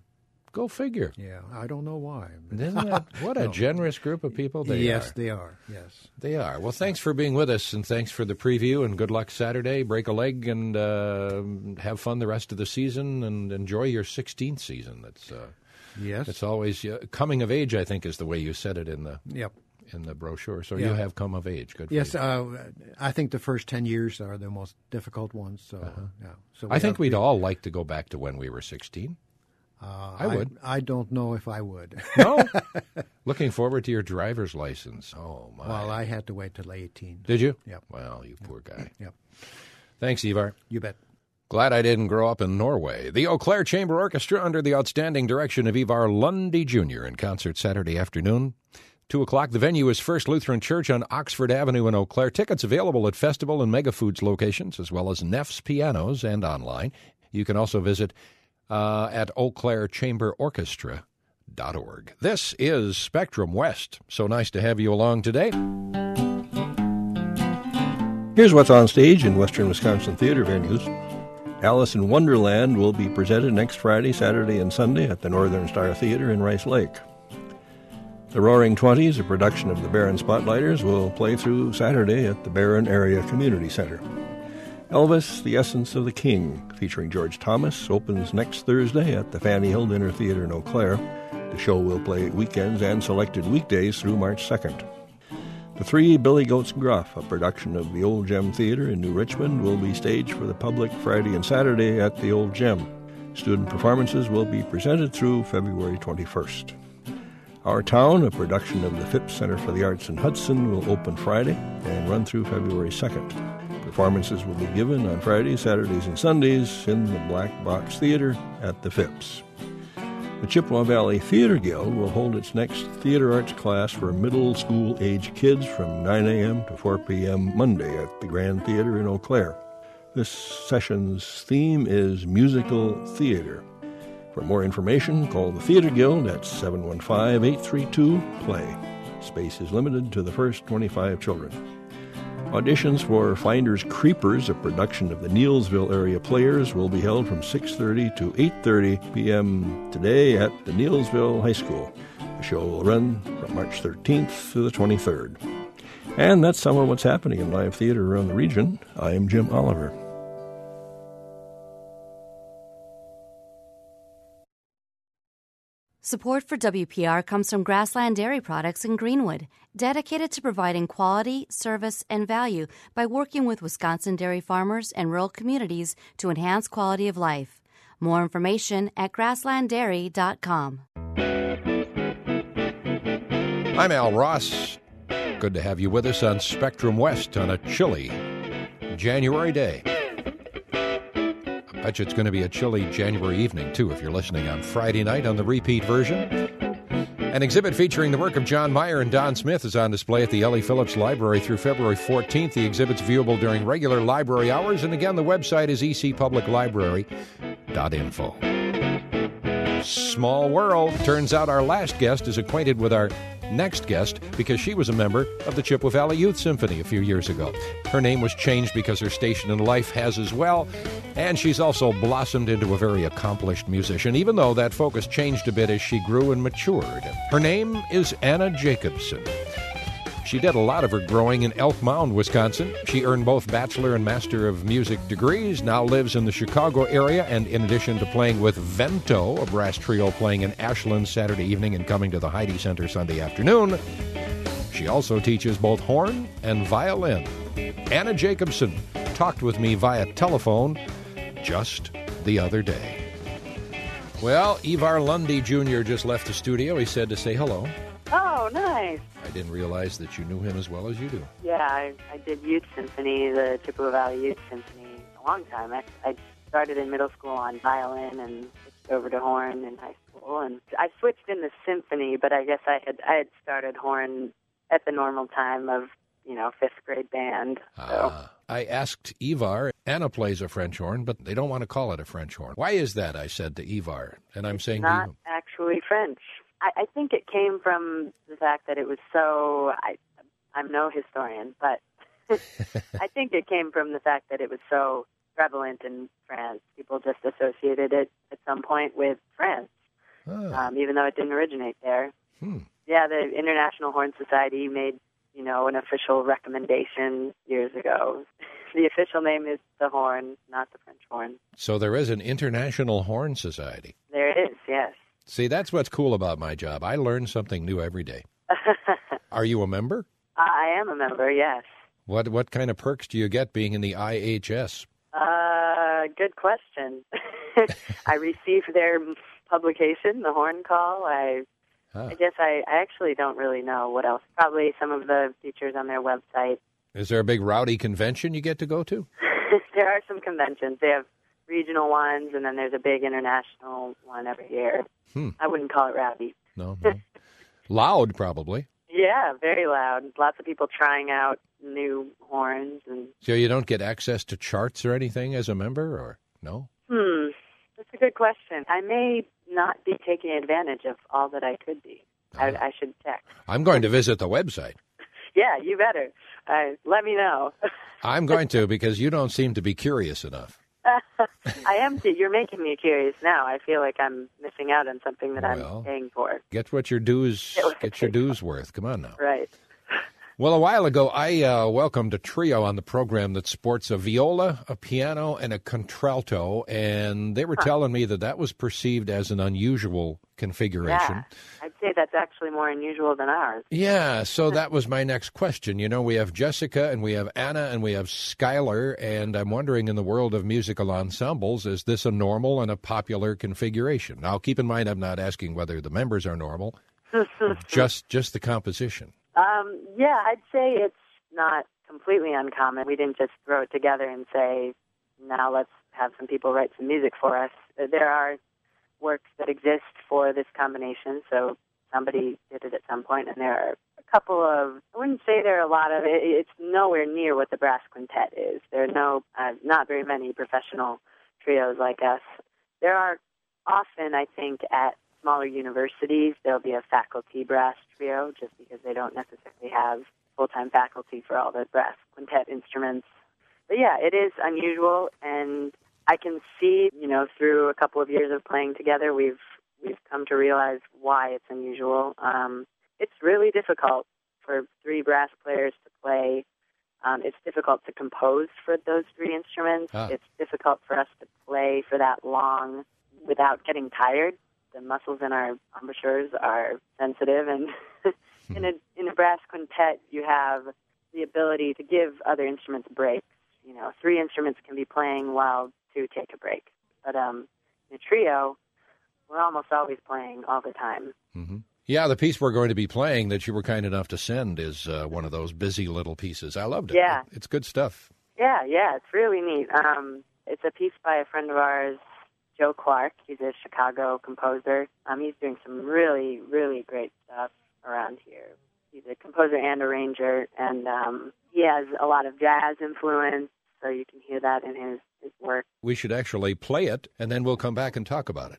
Go figure. Yeah, I don't know why. Isn't that, what a No. generous group of people they yes, are. they are. Yes. They are. Well, thanks for being with us, and thanks for the preview, and good luck Saturday. Break a leg and uh, have fun the rest of the season, and enjoy your sixteenth season. That's uh, Yes. it's always uh, coming of age, I think, is the way you said it in the Yep. in the brochure. So Yeah. you have come of age. Good for Yes, you. uh, I think the first ten years are the most difficult ones. So, yeah. So I think have- we'd all like to go back to when we were sixteen. Uh, I would. I, don't know if I would. No? Looking forward to your driver's license. Oh, my. Well, I had to wait till eighteen. Did you? Yep. Well, you poor guy. Yep. Thanks, Ivar. You bet. Glad I didn't grow up in Norway. The Eau Claire Chamber Orchestra, under the outstanding direction of Ivar Lundy Junior, in concert Saturday afternoon. Two o'clock. The venue is First Lutheran Church on Oxford Avenue in Eau Claire. Tickets available at Festival and Mega Foods locations, as well as Neff's Pianos and online. You can also visit uh, at eau claire chamber orchestra dot org. This is Spectrum West. So nice to have you along today. Here's what's on stage in Western Wisconsin theater venues. Alice in Wonderland will be presented next Friday, Saturday, and Sunday at the Northern Star Theater in Rice Lake. The Roaring Twenties, a production of the Barron Spotlighters, will play through Saturday at the Barron Area Community Center. Elvis, the Essence of the King, featuring George Thomas, opens next Thursday at the Fanny Hill Dinner Theater in Eau Claire. The show will play weekends and selected weekdays through March second. The Three Billy Goats Gruff, a production of the Old Gem Theater in New Richmond, will be staged for the public Friday and Saturday at the Old Gem. Student performances will be presented through February twenty-first. Our Town, a production of the Phipps Center for the Arts in Hudson, will open Friday and run through February second. Performances will be given on Fridays, Saturdays, and Sundays in the Black Box Theater at the Phipps. The Chippewa Valley Theater Guild will hold its next theater arts class for middle school age kids from nine a.m. to four p.m. Monday at the Grand Theater in Eau Claire. This session's theme is musical theater. For more information, call the Theater Guild at seven one five, eight three two, play. Space is limited to the first twenty-five children. Auditions for Finders Creepers, a production of the Neelsville Area Players, will be held from six thirty to eight thirty p.m. today at the Neelsville High School. The show will run from March thirteenth to the twenty-third. And that's some of what's happening in live theater around the region. I am Jim Oliver. Support for W P R comes from Grassland Dairy Products in Greenwood, dedicated to providing quality, service, and value by working with Wisconsin dairy farmers and rural communities to enhance quality of life. More information at grassland dairy dot com. I'm Al Ross. Good to have you with us on Spectrum West on a chilly January day. I bet you it's going to be a chilly January evening, too, if you're listening on Friday night on the repeat version. An exhibit featuring the work of John Meyer and Don Smith is on display at the Ellie Phillips Library through February fourteenth. The exhibit's viewable during regular library hours, and again, the website is e c public library dot info. Small world. Turns out our last guest is acquainted with our next guest because she was a member of the Chippewa Valley Youth Symphony a few years ago. Her name was changed because her station in life has as well, and she's also blossomed into a very accomplished musician, even though that focus changed a bit as she grew and matured. Her name is Anna Jacobson. She did a lot of her growing in Elk Mound, Wisconsin. She earned both Bachelor and Master of Music degrees, now lives in the Chicago area, and in addition to playing with Vento, a brass trio playing in Ashland Saturday evening and coming to the Heidi Center Sunday afternoon, she also teaches both horn and violin. Anna Jacobson talked with me via telephone just the other day. Well, Ivar Lundy Junior just left the studio. He said to say hello. Oh, nice. I didn't realize that you knew him as well as you do. Yeah, I, I did Youth Symphony, the Chippewa Valley Youth Symphony, a long time. I, I started in middle school on violin and switched over to horn in high school. And I switched in the symphony, but I guess I had I had started horn at the normal time of, you know, fifth grade band. So. Ah, I asked Ivar. Anna plays a French horn, but they don't want to call it a French horn. Why is that? I said to Ivar, and I'm saying not to you, actually French. I, I think it came from the fact that it was so. I, I'm no historian, but I think it came from the fact that it was so prevalent in France. People just associated it at some point with France. ah. um, even though it didn't originate there. Hmm. Yeah, the International Horn Society made, you know, an official recommendation years ago. The official name is the horn, not the French horn. So there is an International Horn Society. There is, yes. See, that's what's cool about my job. I learn something new every day. Are you a member? I am a member, yes. What what kind of perks do you get being in the I H S? Uh, good question. I receive their publication, the Horn Call. I huh. I guess I, I actually don't really know what else. Probably some of the features on their website. Is there a big rowdy convention you get to go to? There are some conventions. They have regional ones, and then there's a big international one every year. Hmm. I wouldn't call it rowdy. No, no. Loud, probably. Yeah, very loud. Lots of people trying out new horns. And so you don't get access to charts or anything as a member, or no? Hmm, that's a good question. I may not be taking advantage of all that I could be. I, uh, I should check. I'm going to visit the website. Yeah, you better. Uh, let me know. I'm going to, because you don't seem to be curious enough. I am. You're making me curious now. I feel like I'm missing out on something that well, I'm paying for. Get what your dues. Get your dues worth. Come on now. Right. Well, a while ago, I uh, welcomed a trio on the program that sports a viola, a piano, and a contralto, and they were huh. telling me that that was perceived as an unusual configuration. Yeah, I'd say that's actually more unusual than ours. Yeah, so that was my next question. You know, we have Jessica, and we have Anna, and we have Skylar, and I'm wondering, in the world of musical ensembles, is this a normal and a popular configuration? Now, keep in mind, I'm not asking whether the members are normal, just just the composition. Um, yeah, I'd say it's not completely uncommon. We didn't just throw it together and say, now let's have some people write some music for us. There are works that exist for this combination, so somebody did it at some point, and there are a couple of, I wouldn't say there are a lot of, it, it's nowhere near what the brass quintet is. There are no, uh, not very many professional trios like us. There are often, I think, at smaller universities, there'll be a faculty brass trio just because they don't necessarily have full-time faculty for all the brass quintet instruments. But yeah, it is unusual, and I can see, you know, through a couple of years of playing together, we've we've come to realize why it's unusual. Um, it's really difficult for three brass players to play. Um, it's difficult to compose for those three instruments. Ah. It's difficult for us to play for that long without getting tired. The muscles in our embouchures are sensitive, and in a in a brass quintet, you have the ability to give other instruments breaks. You know, three instruments can be playing while two take a break. But um, in a trio, we're almost always playing all the time. Mm-hmm. Yeah, the piece we're going to be playing that you were kind enough to send is uh, one of those busy little pieces. I loved it. Yeah. It's good stuff. Yeah, yeah, it's really neat. Um, it's a piece by a friend of ours, Joe Clark. He's a Chicago composer. Um, he's doing some really, really great stuff around here. He's a composer and arranger, and um, he has a lot of jazz influence, so you can hear that in his, his work. We should actually play it, and then we'll come back and talk about it.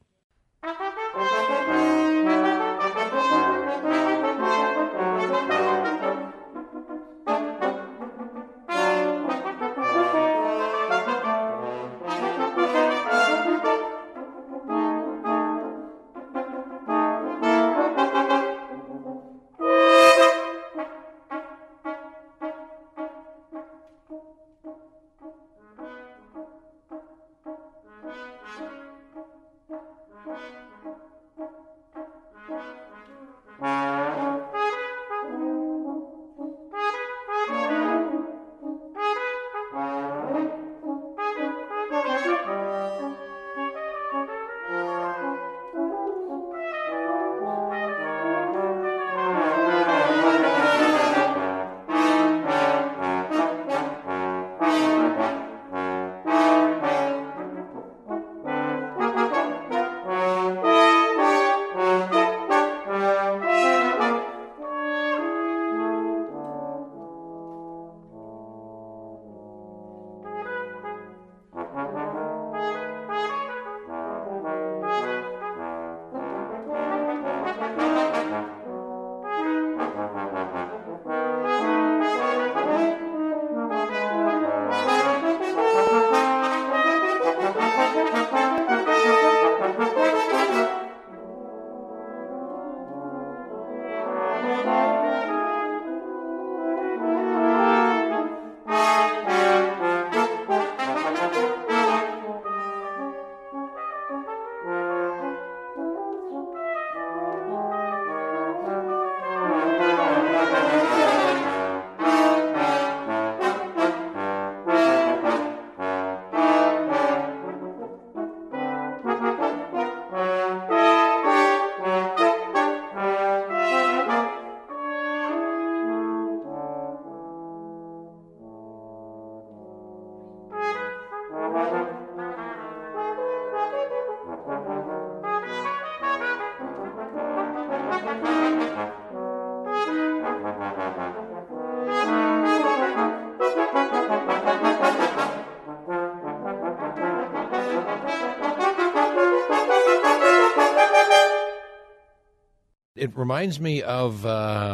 It reminds me of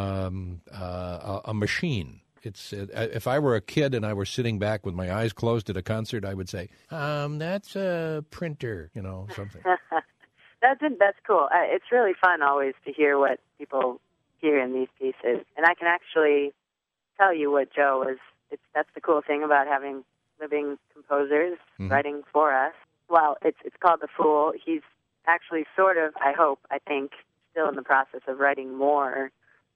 um, uh, a, a machine. It's uh, if I were a kid and I were sitting back with my eyes closed at a concert, I would say, um, that's a printer, you know, something. That's that's cool. Uh, it's really fun always to hear what people hear in these pieces, and I can actually tell you what Joe was. It's that's the cool thing about having living composers mm-hmm. writing for us. Well, it's it's called The Fool. He's actually sort of, I hope, I think, still in the process of writing more,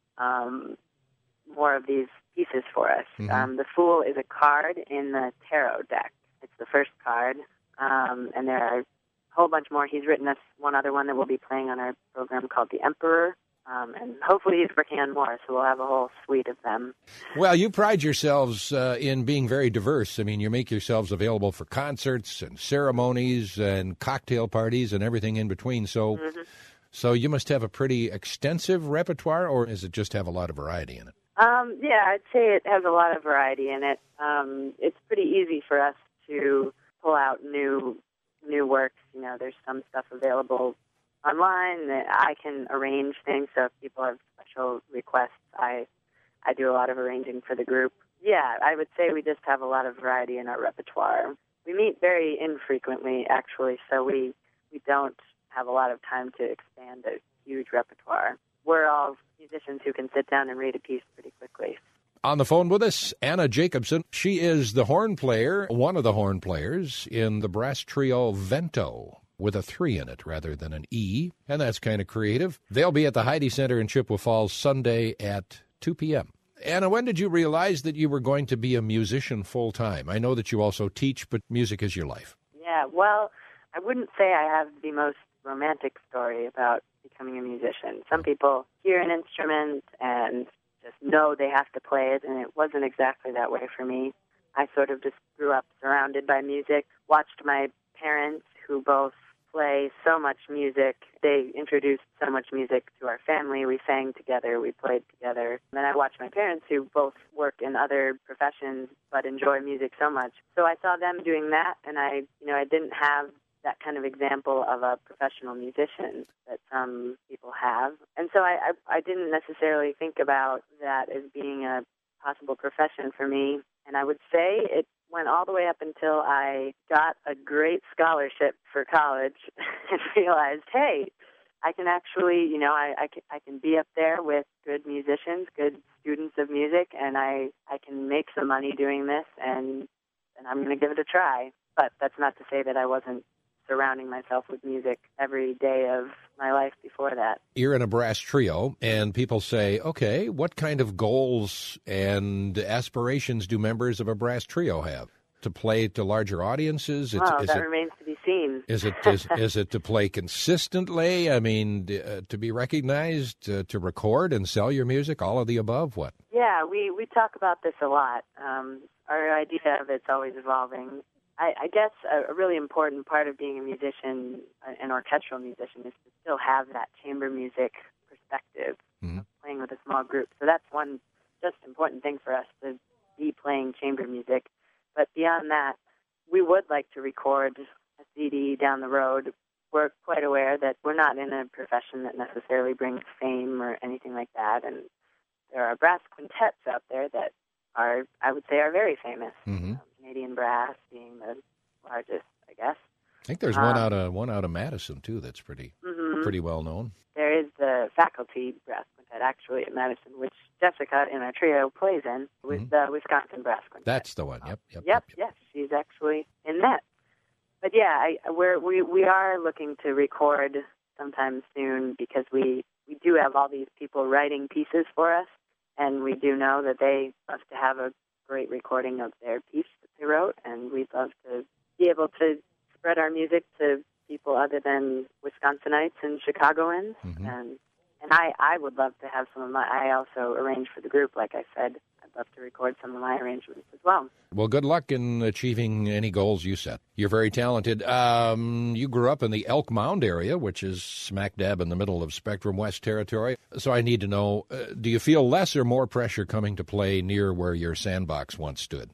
um, more of these pieces for us. Mm-hmm. Um, the Fool is a card in the tarot deck. It's the first card, um, and there are a whole bunch more. He's written us one other one that we'll be playing on our program called The Emperor, um, and hopefully he's working on more, so we'll have a whole suite of them. Well, you pride yourselves uh, in being very diverse. I mean, you make yourselves available for concerts and ceremonies and cocktail parties and everything in between, so... Mm-hmm. So you must have a pretty extensive repertoire, or does it just have a lot of variety in it? Um, yeah, I'd say it has a lot of variety in it. Um, it's pretty easy for us to pull out new new works. You know, there's some stuff available online that I can arrange things. So if people have special requests, I I do a lot of arranging for the group. Yeah, I would say we just have a lot of variety in our repertoire. We meet very infrequently, actually, so we, we don't have a lot of time to expand a huge repertoire. We're all musicians who can sit down and read a piece pretty quickly. On the phone with us, Anna Jacobson. She is the horn player, one of the horn players in the brass trio Vento, with a three in it rather than an E, and that's kind of creative. They'll be at the Heidi Center in Chippewa Falls Sunday at two p.m. Anna, when did you realize that you were going to be a musician full-time? I know that you also teach, but music is your life. Yeah, well, I wouldn't say I have the most romantic story about becoming a musician. Some people hear an instrument and just know they have to play it, and it wasn't exactly that way for me. I sort of just grew up surrounded by music, watched my parents, who both play so much music. They introduced so much music to our family. We sang together, we played together. And then I watched my parents, who both work in other professions but enjoy music so much. So I saw them doing that, and I, you know, I didn't have that kind of example of a professional musician that some people have. And so I, I, I didn't necessarily think about that as being a possible profession for me. And I would say it went all the way up until I got a great scholarship for college and realized, hey, I can actually, you know, I, I, can, I can be up there with good musicians, good students of music, and I, I can make some money doing this, and, and I'm going to give it a try. But that's not to say that I wasn't surrounding myself with music every day of my life before that. You're in a brass trio, and people say, okay, what kind of goals and aspirations do members of a brass trio have? To play to larger audiences? It's, well, is that it, remains to be seen. Is it is, is it to play consistently? I mean, uh, to be recognized, uh, to record and sell your music, all of the above? What? Yeah, we, we talk about this a lot. Um, our idea of it's always evolving. I, I guess a, a really important part of being a musician, an orchestral musician, is to still have that chamber music perspective, mm-hmm. of playing with a small group. So that's one just important thing for us, to be playing chamber music. But beyond that, we would like to record a C D down the road. We're quite aware that we're not in a profession that necessarily brings fame or anything like that. And there are brass quintets out there that are, I would say, are very famous. Mm-hmm. Um, Canadian Brass being the largest, I guess. I think there's um, one out of one out of Madison too. That's pretty mm-hmm. pretty well known. There is the faculty brass quintet actually at Madison, which Jessica in our trio plays in, with mm-hmm. the Wisconsin Brass Quintet. That's the one. Yep. Yep. Yep. Yep. yep. Yes, she's actually in that. But yeah, I, we're, we we are looking to record sometime soon, because we we do have all these people writing pieces for us, and we do know that they love to have a great recording of their piece that they wrote, and we'd love to be able to spread our music to people other than Wisconsinites and Chicagoans. Mm-hmm. And and I, I would love to have some of my, I also arrange for the group, like I said. I'd love to record some of my arrangements as well. Well, good luck in achieving any goals you set. You're very talented. Um, you grew up in the Elk Mound area, which is smack dab in the middle of Spectrum West territory. So I need to know, uh, do you feel less or more pressure coming to play near where your sandbox once stood?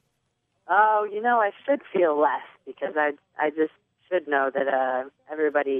Oh, you know, I should feel less, because I I just should know that uh, everybody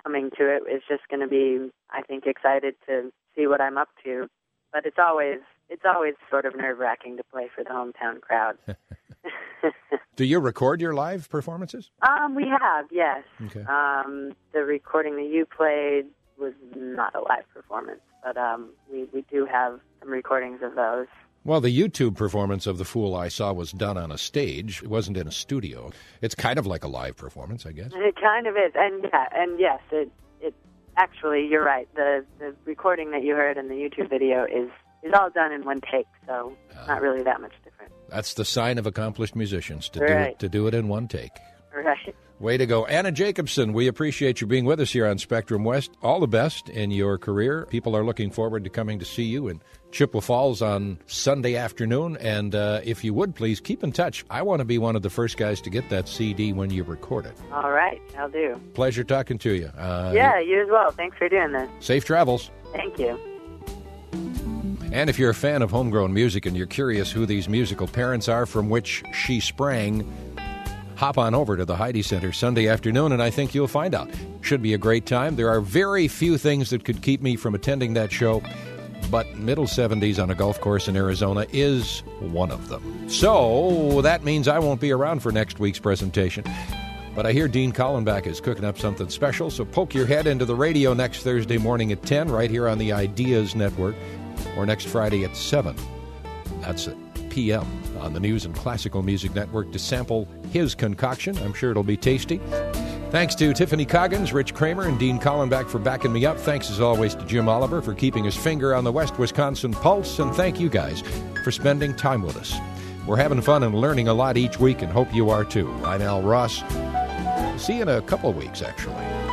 coming to it is just going to be, I think, excited to see what I'm up to. But it's always it's always sort of nerve-wracking to play for the hometown crowd. Do you record your live performances? Um, we have, yes. Okay. Um, the recording that you played was not a live performance, but um, we, we do have some recordings of those. Well, the YouTube performance of The Fool I Saw was done on a stage. It wasn't in a studio. It's kind of like a live performance, I guess. It kind of is, and yeah, and yes, it it actually, you're right. The the recording that you heard in the YouTube video is is all done in one take, so it's not really that much different. That's the sign of accomplished musicians, to right. do it to do it in one take. Right. Way to go. Anna Jacobson, we appreciate you being with us here on Spectrum West. All the best in your career. People are looking forward to coming to see you in Chippewa Falls on Sunday afternoon. And uh, if you would, please keep in touch. I want to be one of the first guys to get that C D when you record it. All right, I'll do. Pleasure talking to you. Uh, yeah, you as well. Thanks for doing this. Safe travels. Thank you. And if you're a fan of homegrown music and you're curious who these musical parents are from which she sprang, hop on over to the Heidi Center Sunday afternoon, and I think you'll find out. Should be a great time. There are very few things that could keep me from attending that show, but middle seventies on a golf course in Arizona is one of them. So that means I won't be around for next week's presentation. But I hear Dean Collenbach is cooking up something special, so poke your head into the radio next Thursday morning at ten, right here on the Ideas Network, or next Friday at seven. That's at p m on the News and Classical Music Network to sample his concoction. I'm sure it'll be tasty. Thanks to Tiffany Coggins, Rich Kramer, and Dean Collenbach for backing me up. Thanks, as always, to Jim Oliver for keeping his finger on the West Wisconsin pulse. And thank you guys for spending time with us. We're having fun and learning a lot each week, and hope you are too. I'm Al Ross. See you in a couple of weeks, actually.